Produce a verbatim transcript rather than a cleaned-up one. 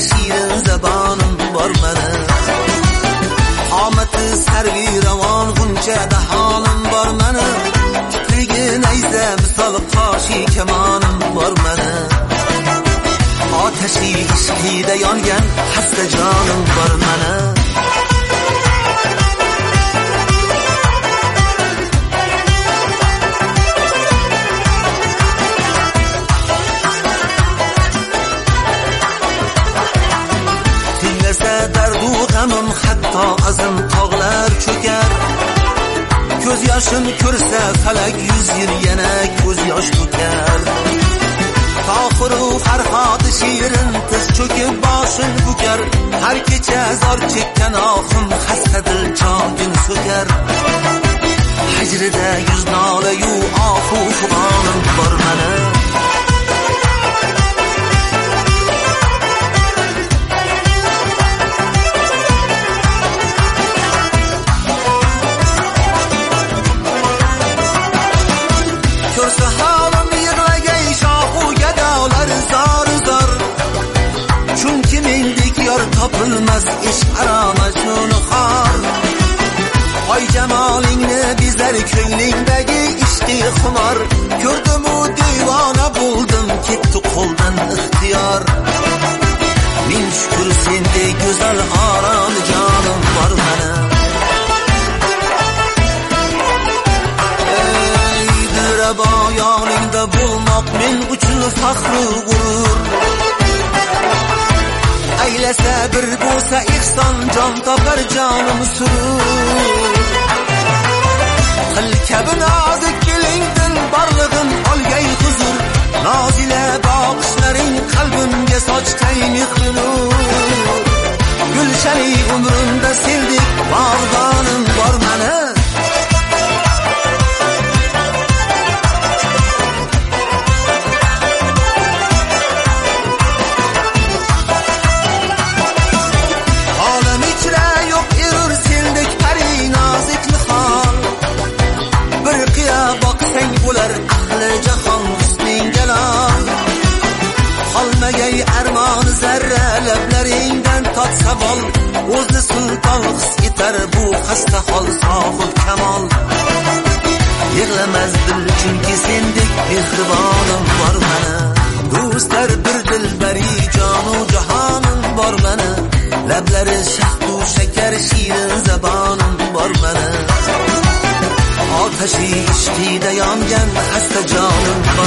şirin zabanım var mene. Ameti servi revan gunca dahanım var mene. Titrigin eyze misal kaşi kemanım var mene. Ateşi işkide yangen hasta canım var mene. Derdu gamım hatta azım tağlar çöker. Göz yaşın körse felek yüz yıl yine göz yaş tüker. Tahuru ferhat şiirin tiz çöküp başın büker. Her gece zar çekken ahım hasta dil can söker. Hicride yüz nale yu ahu fuganım var mene. Tapılmaz iş arama şunu har. Ay cemalini bizler köylündeki içti kumar. Gördüm o divana buldum gitti koldan ihtiyar. Min şükür sende güzel aran canım var bana. Ey direba yanında bulmak min üçün faxrı gurur. Eylese bir bulsa ihsan can tapar canım sürür. Kılkebi nazik gilingdin barlığın olgay huzur. Nazile bakışların kalbimge saçtay mihrünür. Gülşeni umrunda sevdik bağdanım var mene. Bular ahli jahon husning jalol. Qolmagay armon zarra lablaringdan tatsa bol. O'zi sulton his etar bu xasta hol sohib kamol. Yig'lamas dil chunki sendek mehribonim bor mana. Do'stlar bir dilbari jonu jahonim bor mana. Lablari shahdu shakar shirin zabonim bor mana. Ateşi işkide yangen hasta canım var.